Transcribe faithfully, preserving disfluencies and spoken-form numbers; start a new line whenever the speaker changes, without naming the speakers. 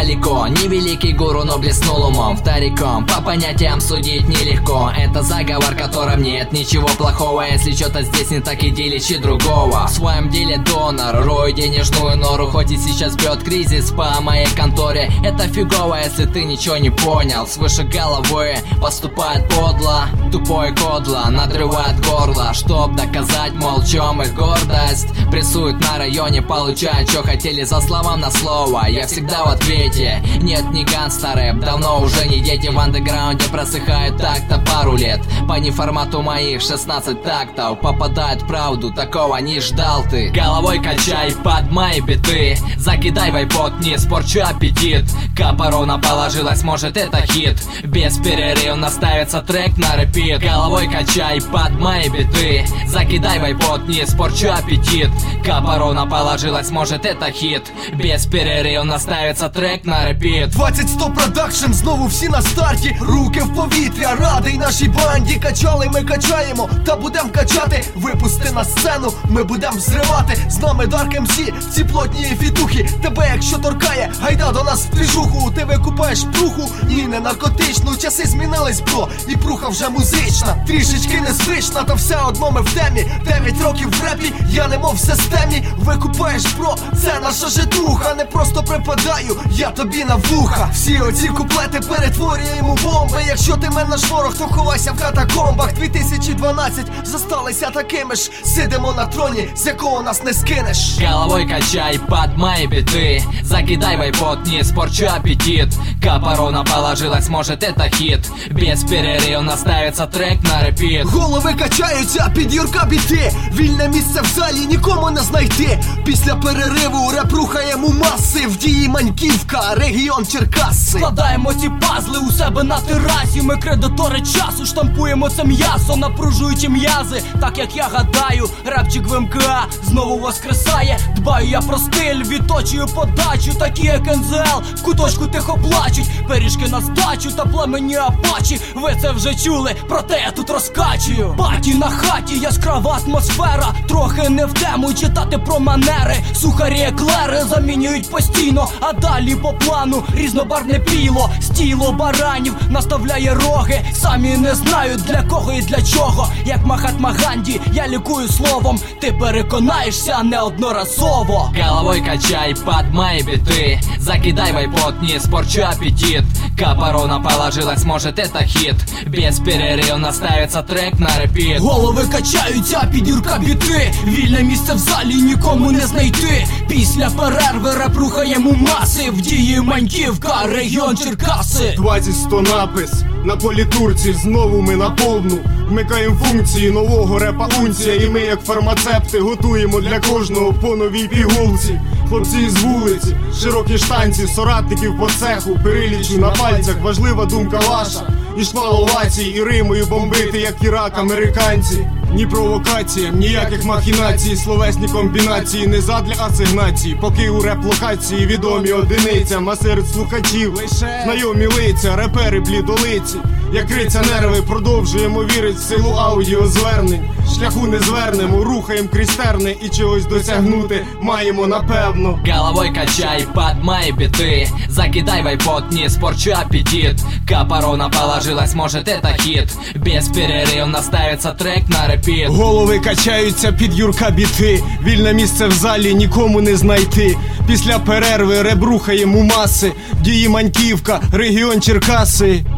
далеко. Не великий гуру, но блеснул умом вториком. По понятиям судить нелегко. Это заговор, в котором нет ничего плохого. Если что-то здесь не так, иди лечи другого. В своем деле донор, рой денежную нору. Хоть и сейчас бьет кризис по моей конторе, это фигово, если ты ничего не понял. Свыше головы поступает подло, тупой кодло надрывает горло, чтоб доказать, мол, в чем их гордость. Прессуют на районе, получают, что хотели, за словам на слово. Я всегда в ответе, нет, не гангстер-рэп, давно уже не дети в андеграунде просыхают так-то пару лет. По неформату моих шестнадцать тактов попадает в правду, такого не ждал ты. Головой качай под мои биты, закидай вайпот, не испорчу аппетит. Капорона положилась, может это хит. Без перерыва ставится трек на репит. Головой качай под мои биты, закидай вайпот, не испорчу аппетит. Капорона положилась, может это хит. Без перерыва ставится трек на репит.
двадцять сто продакшн, знову всі на старті. Руки в повітря, радий нашій банді. Качали, ми качаємо, та будем качати. Випусти на сцену, ми будем взривати. З нами Дарк ем сі, ці плотні фітухи. Тебе якщо торкає, гайда до нас в двіжуху. Ти викупаєш пруху, ні, не наркотичну. Часи змінились, бро, і пруха вже музична. Трішечки незвична, та все одно ми в темі. Дев'ять років в репі, я немов в системі. Викупаєш, бро, це наша житуха. Не просто припадаю, я тобі на вуха. Всі оці куплети перетворюємо в бомби. Якщо ти мен наш ворог, то ховайся в катакомбах. дві тисячі дванадцять зосталися такими ж. Сидимо на троні, з якого нас не скинеш.
Головой качай под мои биты, закидай вайпот, не испорчу аппетит. Капорона положилась, может это хит. Без перерыва наставится трек на репит.
Голови качаються під Юрка біти. Вільне місце в залі нікому не знайти. Після перериву реп рухаємо маси. В дії Маньківка, регіон Черкаси.
Складаємо ці пазли у себе на терасі. Ми кредитори часу, штампуємо це м'ясо, напружуючи м'язи. Так як я гадаю, репчик в ем ка а знову воскресає. Дбаю я про стиль, відточую подачу. Такі як ен зет ел в куточку тихо плачуть. Пиріжки на здачу та племені апачі. Ви це вже чули, проте я тут розкачую. Паті на хаті, яскрава атмосфера. Трохи не в тему читати про манери. Сухарі еклери замінюють постійно. А далі по плану різнобарвне піло. Стіло баранів наставляє роги. Самі не знають для кого і для чого. Як Махатма Ганді, я лікую словом. Ти переконаєшся неодноразово.
Головой качай под мои биты, закидай вайпот, не испорчу аппетит. Капорона положилась, может это хит. Без перерыва наставится трек на репит.
Голови качаються під Юрка біти. Вільне місце в залі нікому не знайти. Після перерви реп рухаємо маси. В дії Маньківка, регіон Черкаси.
двадцять сто напис на політурці, знову ми на повну. Вмикаємо функції нового репа унція. І ми як фармацепти готуємо для кожного по новій пігулці. Хлопці з вулиці, широкі штанці, соратників по цеху, перелічу на пальцях, важлива думка ваша. І шквал овацій, і римою бомбити, як Ірак, американці. Ні провокаціям, ніяких махінацій, словесні комбінації, не задля асигнації. Поки у реп-локації відомі одиницям, а серед слухачів лише знайомі лиця, репери блідолиці. Як криця нерви, продовжуємо вірить в силу аудіозвернень. Шляху не звернемо, рухаємо крізь терни і чогось досягнути маємо напевно.
Головой качай под мои биты, закидай вайпот, не испорчу аппетит. Капорона положилась, может это хит. Без перерыва наставится трек на репит.
Голови качаються під Юрка біти. Вільне місце в залі нікому не знайти. Після перерви реп рухаємо маси. В дії Маньківка, регіон Черкаси.